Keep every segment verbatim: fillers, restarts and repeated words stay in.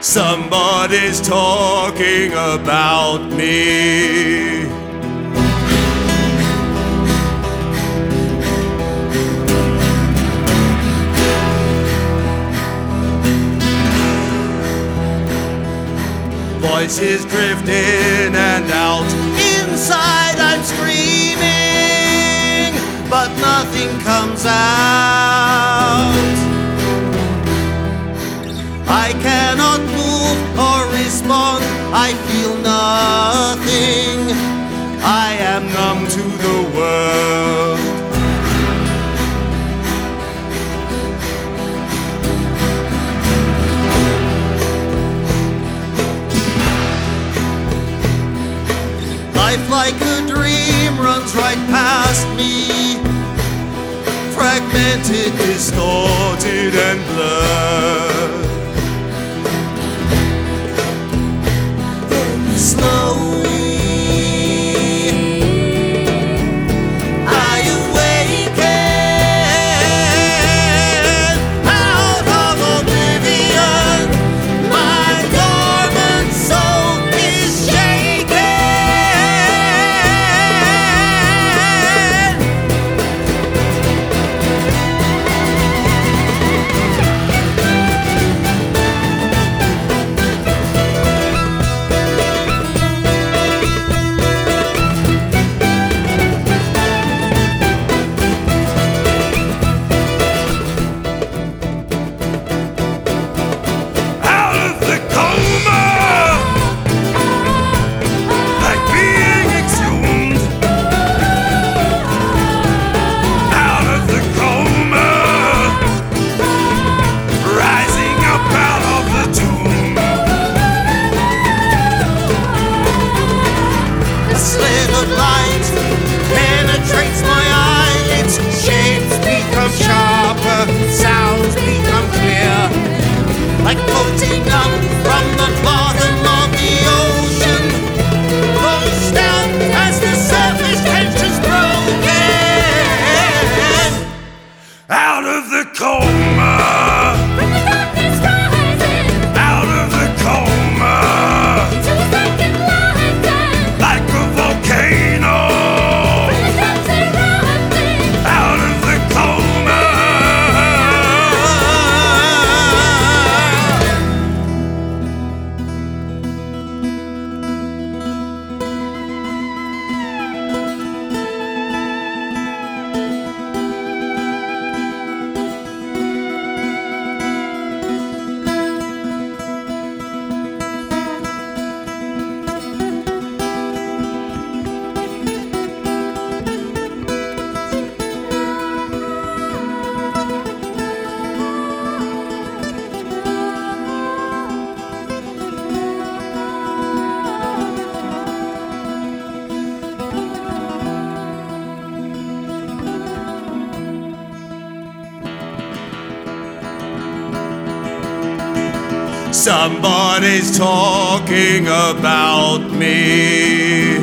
Somebody's talking about me. Voices drift in and out. Inside I'm screaming, but nothing comes out. I cannot move or respond. I feel nothing. I am numb to the world. Life like a dream runs right past me, fragmented, distorted and blurred. Slowly I awaken out of oblivion. My dormant soul is penetrates my eyelids, shapes become sharper, sounds become clear, like floating up from the bottom of the ocean, goes down as the surface tension's broken. Out of the coma, from the darkness rising, out of the coma, into a second lifetime, like a volcano. Somebody's talking about me.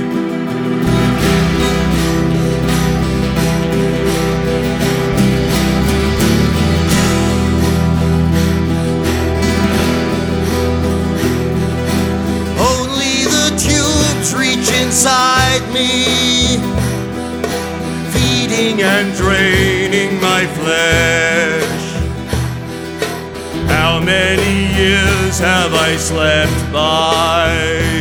Only the tubes reach inside me, feeding and draining my flesh. How many years have I slept by?